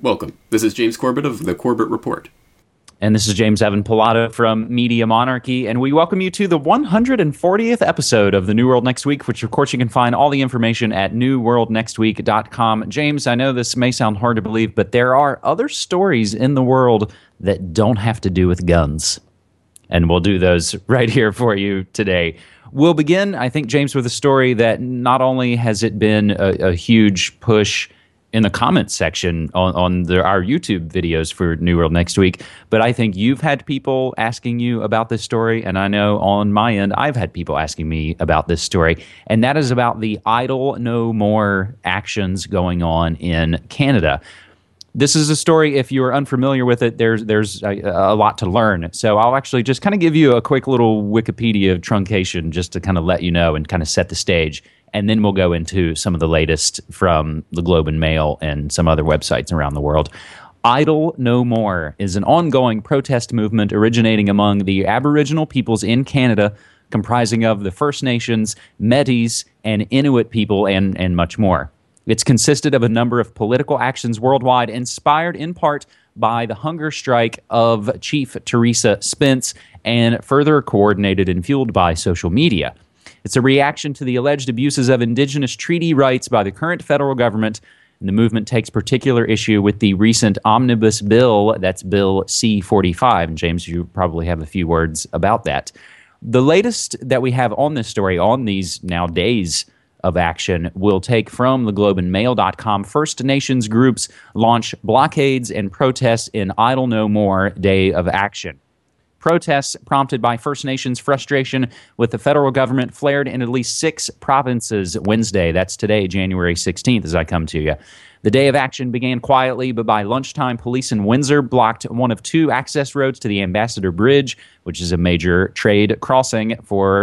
Welcome. This is James Corbett of The Corbett Report. And this is James Evan Pilato from Media Monarchy, and we welcome you to the 140th episode of The New World Next Week, which, of course, you can find all the information at newworldnextweek.com. James, I know this may sound hard to believe, but there are other stories in the world that don't have to do with guns. And we'll do those right here for you today. We'll begin, I think, James, with a story that not only has it been a huge push in the comments section on our YouTube videos for New World Next Week, but I think you've had people asking you about this story, and I know on my end I've had people asking me about this story, and that is about the Idle No More actions going on in Canada. This is a story, if you're unfamiliar with it, there's a lot to learn. So I'll actually just kind of give you a quick little Wikipedia truncation just to kind of let you know and kind of set the stage. And then we'll go into some of the latest from the Globe and Mail and some other websites around the world. Idle No More is an ongoing protest movement originating among the Aboriginal peoples in Canada, comprising of the First Nations, Métis, and Inuit people, and much more. It's consisted of a number of political actions worldwide, inspired in part by the hunger strike of Chief Teresa Spence, and further coordinated and fueled by social media. It's a reaction to the alleged abuses of Indigenous treaty rights by the current federal government, and the movement takes particular issue with the recent omnibus bill, that's Bill C-45. And James, you probably have a few words about that. The latest that we have on this story, on these now days of action, will take from theglobeandmail.com. First Nations groups launch blockades and protests in Idle No More Day of Action. Protests prompted by First Nations frustration with the federal government flared in at least 6 provinces Wednesday. That's today, January 16th, as I come to you. The day of action began quietly, but by lunchtime, police in Windsor blocked one of 2 access roads to the Ambassador Bridge, which is a major trade crossing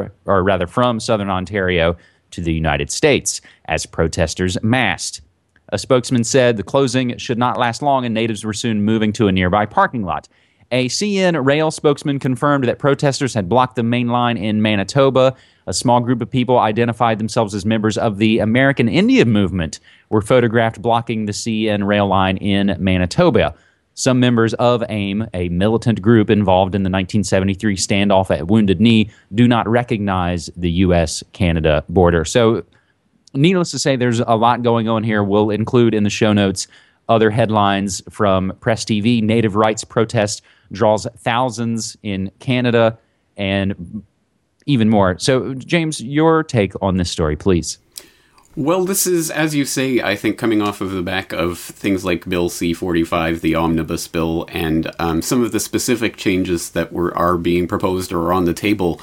from southern Ontario to the United States, as protesters massed. A spokesman said the closing should not last long, and natives were soon moving to a nearby parking lot. A CN Rail spokesman confirmed that protesters had blocked the main line in Manitoba. A small group of people identified themselves as members of the American Indian movement were photographed blocking the CN Rail line in Manitoba. Some members of AIM, a militant group involved in the 1973 standoff at Wounded Knee, do not recognize the U.S.-Canada border. So, needless to say, there's a lot going on here. We'll include in the show notes other headlines from Press TV. Native rights protest draws thousands in Canada, and even more. So, James, your take on this story, please. Well, this is, as you say, I think coming off of the back of things like Bill C-45, the Omnibus Bill, and some of the specific changes that are being proposed or are on the table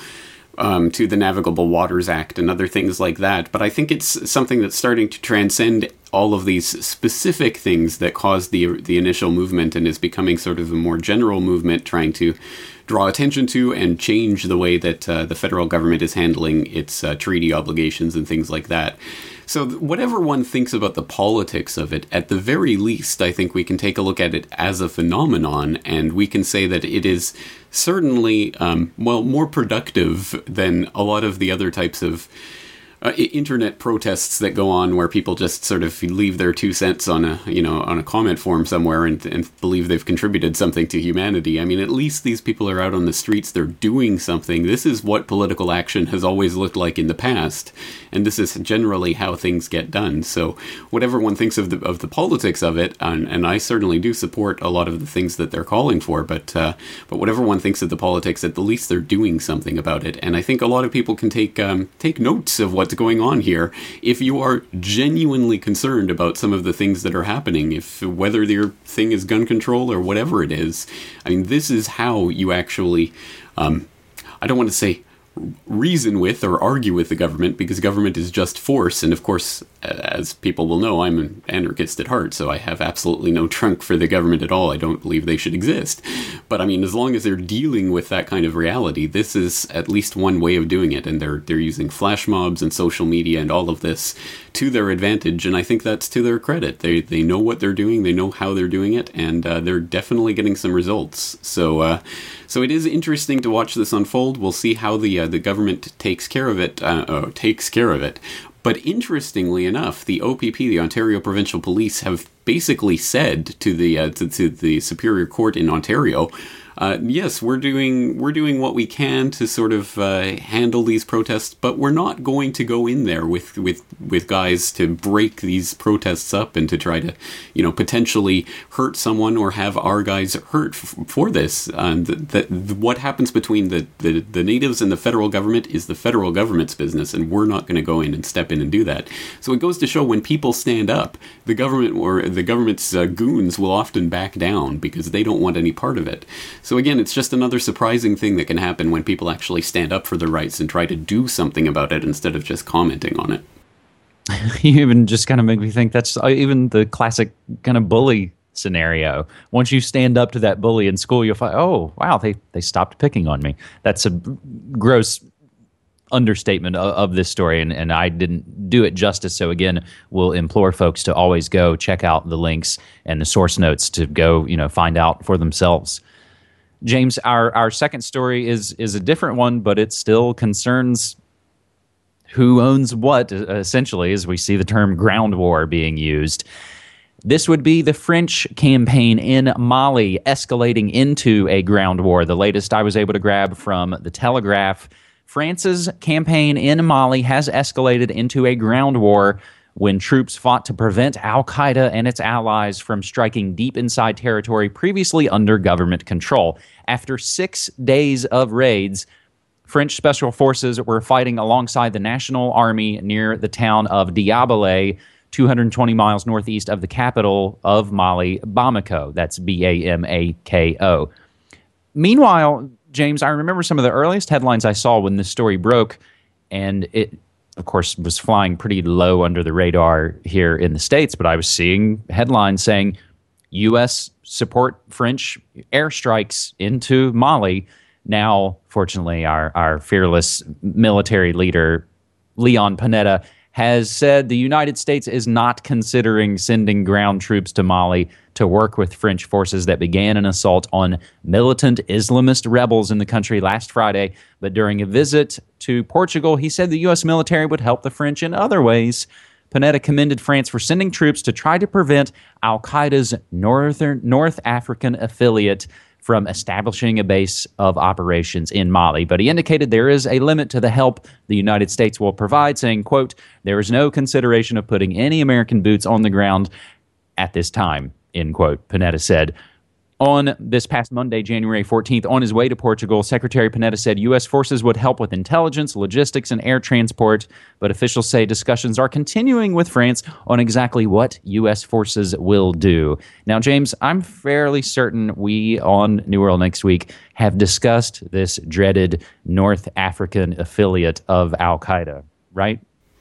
to the Navigable Waters Act and other things like that. But I think it's something that's starting to transcend all of these specific things that caused the initial movement, and is becoming sort of a more general movement trying to draw attention to and change the way that the federal government is handling its treaty obligations and things like that. So whatever one thinks about the politics of it, at the very least, I think we can take a look at it as a phenomenon, and we can say that it is certainly, more productive than a lot of the other types of internet protests that go on, where people just sort of leave their 2 cents on a comment form somewhere and believe they've contributed something to humanity. I mean, at least these people are out on the streets, they're doing something. This is what political action has always looked like in the past, and this is generally how things get done. So whatever one thinks of the politics of it, and I certainly do support a lot of the things that they're calling for, but whatever one thinks of the politics, at the least they're doing something about it. And I think a lot of people can take notes of what's going on here if you are genuinely concerned about some of the things that are happening, whether your thing is gun control or whatever it is. I mean, this is how you actually I don't want to say reason with or argue with the government, because government is just force. And of course, as people will know, I'm an anarchist at heart, so I have absolutely no trunk for the government at all. I don't believe they should exist. But I mean, as long as they're dealing with that kind of reality, this is at least one way of doing it. And they're using flash mobs and social media and all of this to their advantage. And I think that's to their credit. They know what they're doing, they know how they're doing it, and they're definitely getting some results. So it is interesting to watch this unfold. We'll see how the government takes care of it. But interestingly enough, the OPP, the Ontario Provincial Police, have basically said to the Superior Court in Ontario, yes, we're doing what we can to sort of handle these protests, but we're not going to go in there with guys to break these protests up and to try to, potentially hurt someone or have our guys hurt for this. What happens between the natives and the federal government is the federal government's business, and we're not going to go in and step in and do that. So it goes to show when people stand up, the government or the government's goons will often back down because they don't want any part of it. So again, it's just another surprising thing that can happen when people actually stand up for their rights and try to do something about it instead of just commenting on it. You even just kind of make me think that's even the classic kind of bully scenario. Once you stand up to that bully in school, you'll find, oh, wow, they stopped picking on me. That's a gross understatement of this story, and I didn't do it justice. So again, we'll implore folks to always go check out the links and the source notes to go, find out for themselves. James, our second story is a different one, but it still concerns who owns what, essentially, as we see the term ground war being used. This would be the French campaign in Mali escalating into a ground war. The latest I was able to grab from The Telegraph. France's campaign in Mali has escalated into a ground war when troops fought to prevent al-Qaeda and its allies from striking deep inside territory previously under government control. After 6 days of raids, French special forces were fighting alongside the National Army near the town of Diabalé, 220 miles northeast of the capital of Mali, Bamako. That's Bamako. Meanwhile, James, I remember some of the earliest headlines I saw when this story broke, and it, of course, was flying pretty low under the radar here in the States, but I was seeing headlines saying U.S. support French airstrikes into Mali. Now, fortunately, our fearless military leader, Leon Panetta, has said the United States is not considering sending ground troops to Mali to work with French forces that began an assault on militant Islamist rebels in the country last Friday. But during a visit to Portugal, he said the U.S. military would help the French in other ways. Panetta commended France for sending troops to try to prevent al-Qaeda's North African affiliate from establishing a base of operations in Mali. But he indicated there is a limit to the help the United States will provide, saying, quote, there is no consideration of putting any American boots on the ground at this time, end quote, Panetta said. On this past Monday, January 14th, on his way to Portugal, Secretary Panetta said U.S. forces would help with intelligence, logistics, and air transport, but officials say discussions are continuing with France on exactly what U.S. forces will do. Now, James, I'm fairly certain we on New World Next Week have discussed this dreaded North African affiliate of al-Qaeda, right?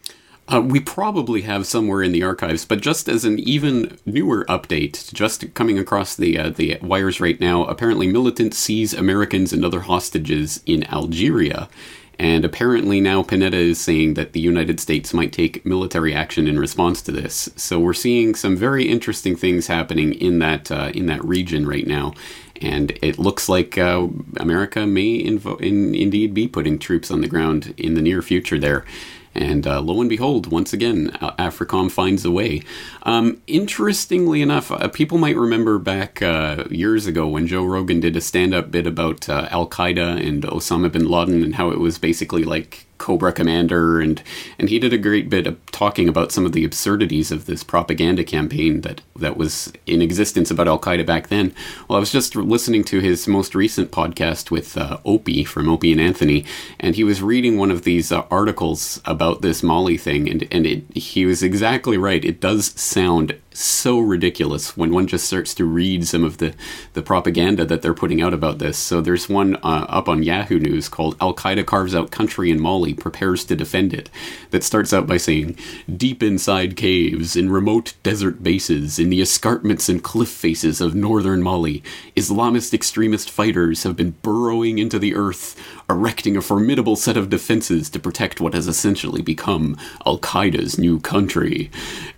We probably have somewhere in the archives, but just as an even newer update, just coming across the wires right now, apparently militants seize Americans and other hostages in Algeria. And apparently now Panetta is saying that the United States might take military action in response to this. So we're seeing some very interesting things happening in that region right now. And it looks like America may indeed be putting troops on the ground in the near future there. And lo and behold, once again, AFRICOM finds a way. Interestingly enough, people might remember back years ago when Joe Rogan did a stand-up bit about Al-Qaeda and Osama bin Laden and how it was basically like Cobra Commander, and he did a great bit of talking about some of the absurdities of this propaganda campaign that was in existence about Al-Qaeda back then. Well, I was just listening to his most recent podcast with Opie from Opie and Anthony, and he was reading one of these articles about this Mali thing, and he was exactly right. It does sound so ridiculous when one just starts to read some of the propaganda that they're putting out about this. So there's one up on Yahoo News called Al-Qaeda Carves Out Country in Mali, Prepares to Defend It, that starts out by saying, deep inside caves, in remote desert bases, in the escarpments and cliff faces of northern Mali, Islamist extremist fighters have been burrowing into the earth, erecting a formidable set of defenses to protect what has essentially become Al-Qaeda's new country.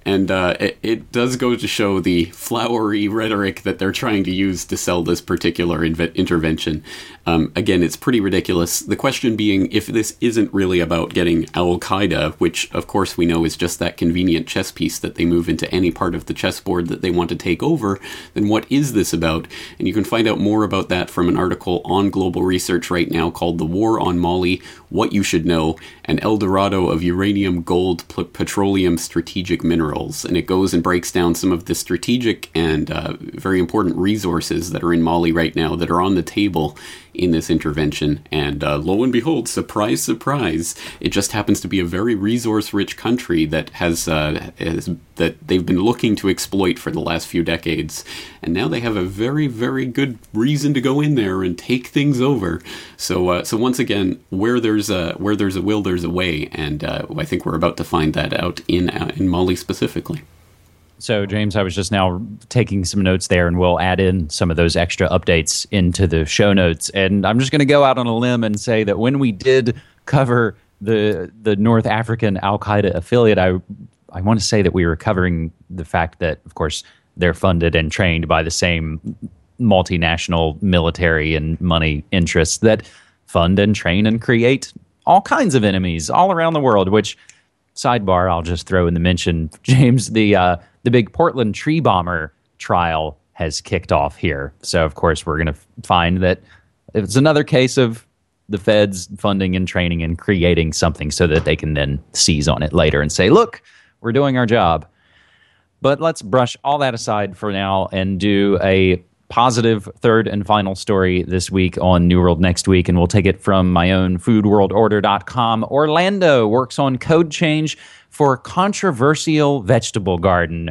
And it does go to show the flowery rhetoric that they're trying to use to sell this particular intervention. Again, it's pretty ridiculous. The question being, if this isn't really about getting Al-Qaeda, which of course we know is just that convenient chess piece that they move into any part of the chessboard that they want to take over, then what is this about? And you can find out more about that from an article on Global Research right now called The War on Mali, What You Should Know, an El Dorado of Uranium, Gold, Petroleum, Strategic Minerals. And it goes and breaks down some of the strategic and very important resources that are in Mali right now that are on the table in this intervention. And lo and behold, surprise, surprise, it just happens to be a very resource-rich country that has that they've been looking to exploit for the last few decades. And now they have a very, very good reason to go in there and take things over. So once again, where there's a will, there's a way. And I think we're about to find that out in Mali specifically. So, James, I was just now taking some notes there, and we'll add in some of those extra updates into the show notes. And I'm just going to go out on a limb and say that when we did cover the North African Al-Qaeda affiliate, I want to say that we were covering the fact that, of course, they're funded and trained by the same multinational military and money interests that fund and train and create all kinds of enemies all around the world, which, sidebar, I'll just throw in the mention, James, the big Portland tree bomber trial has kicked off here. So, of course, we're going to find that it's another case of the feds funding and training and creating something so that they can then seize on it later and say, look, we're doing our job. But let's brush all that aside for now and do a positive third and final story this week on New World Next Week, and we'll take it from my own foodworldorder.com. Orlando works on code change for controversial vegetable garden,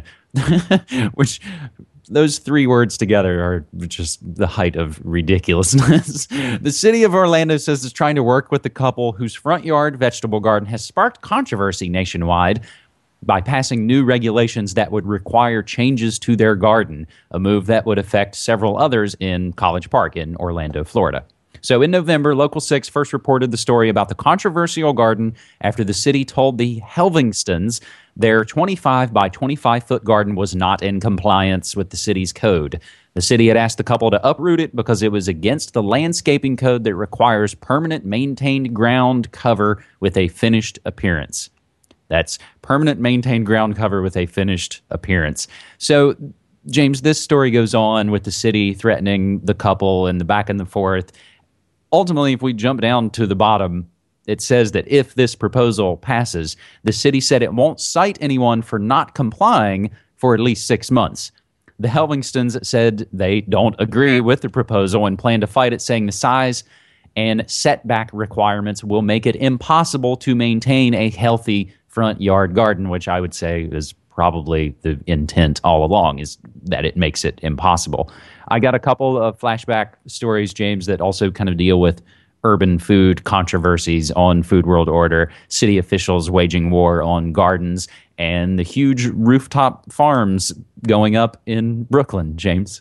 which those three words together are just the height of ridiculousness. The city of Orlando says it's trying to work with the couple whose front yard vegetable garden has sparked controversy nationwide by passing new regulations that would require changes to their garden, a move that would affect several others in College Park in Orlando, Florida. So in November, Local 6 first reported the story about the controversial garden after the city told the Helvingstons their 25 by 25-foot garden was not in compliance with the city's code. The city had asked the couple to uproot it because it was against the landscaping code that requires permanent maintained ground cover with a finished appearance. That's permanent maintained ground cover with a finished appearance. So, James, this story goes on with the city threatening the couple and the back and the forth. Ultimately, if we jump down to the bottom, it says that if this proposal passes, the city said it won't cite anyone for not complying for at least 6 months. The Helvingstons said they don't agree with the proposal and plan to fight it, saying the size and setback requirements will make it impossible to maintain a healthy front yard garden, which I would say is probably the intent all along, is that it makes it impossible. I got a couple of flashback stories, James, that also kind of deal with urban food controversies on Food World Order, city officials waging war on gardens, and the huge rooftop farms going up in Brooklyn, James.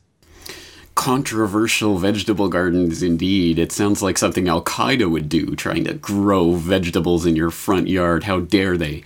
Controversial vegetable gardens, indeed. It sounds like something Al-Qaeda would do, trying to grow vegetables in your front yard. How dare they?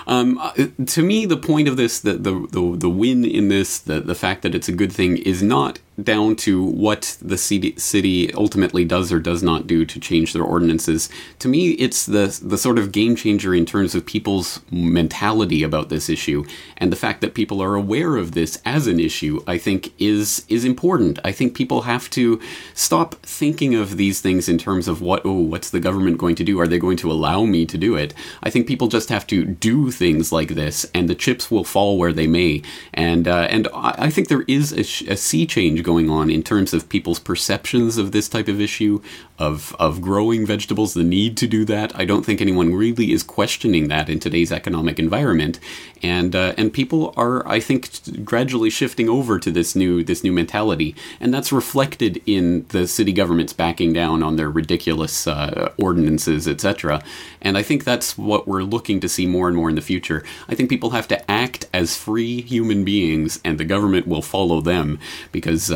To me, the point of this, the win in this, the fact that it's a good thing, is not down to what the city ultimately does or does not do to change their ordinances. To me, it's the sort of game changer in terms of people's mentality about this issue, and the fact that people are aware of this as an issue, I think, is important. I think people have to stop thinking of these things in terms of what's the government going to do? Are they going to allow me to do it? I think people just have to do things like this, and the chips will fall where they may. And I think there is a sea change going on in terms of people's perceptions of this type of issue, of growing vegetables, the need to do that. I don't think anyone really is questioning that in today's economic environment, and people are, I think, gradually shifting over to this new mentality, and that's reflected in the city governments backing down on their ridiculous ordinances, etc. And I think that's what we're looking to see more and more in the future. I think people have to act as free human beings, and the government will follow them, because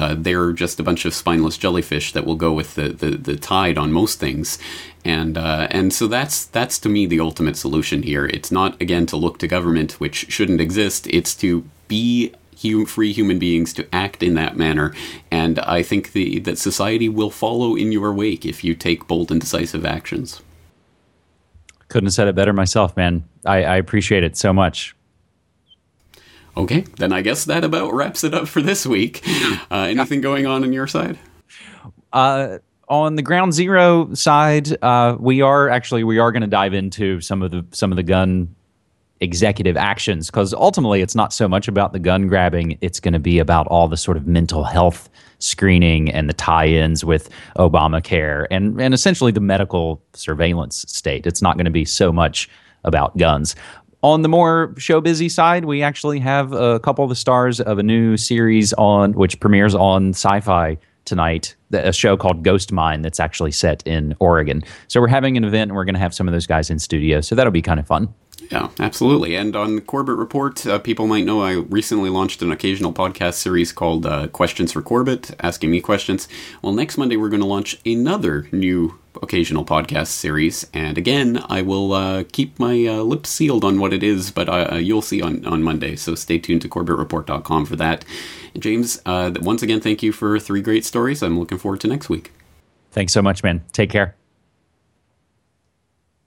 they're just a bunch of spineless jellyfish that will go with the tide on most things. And so that's to me the ultimate solution here. It's not, again, to look to government, which shouldn't exist. It's to be free human beings to act in that manner. And I think that society will follow in your wake if you take bold and decisive actions. Couldn't have said it better myself, man. I appreciate it so much. Okay, then I guess that about wraps it up for this week. Anything going on your side? On the Ground Zero side, we are going to dive into some of the gun executive actions, because ultimately it's not so much about the gun grabbing. It's going to be about all the sort of mental health screening and the tie-ins with Obamacare and essentially the medical surveillance state. It's not going to be so much about guns. On the more show busy side, we actually have a couple of the stars of a new series which premieres on Sci-Fi tonight, a show called Ghost Mine that's actually set in Oregon. So we're having an event and we're going to have some of those guys in studio. So that'll be kind of fun. Yeah, absolutely. And on the Corbett Report, people might know I recently launched an occasional podcast series called Questions for Corbett, asking me questions. Well, next Monday we're going to launch another new occasional podcast series. And again, I will keep my lips sealed on what it is, but you'll see on Monday. So stay tuned to CorbettReport.com for that. And James, once again, thank you for 3 great stories. I'm looking forward to next week. Thanks so much, man. Take care.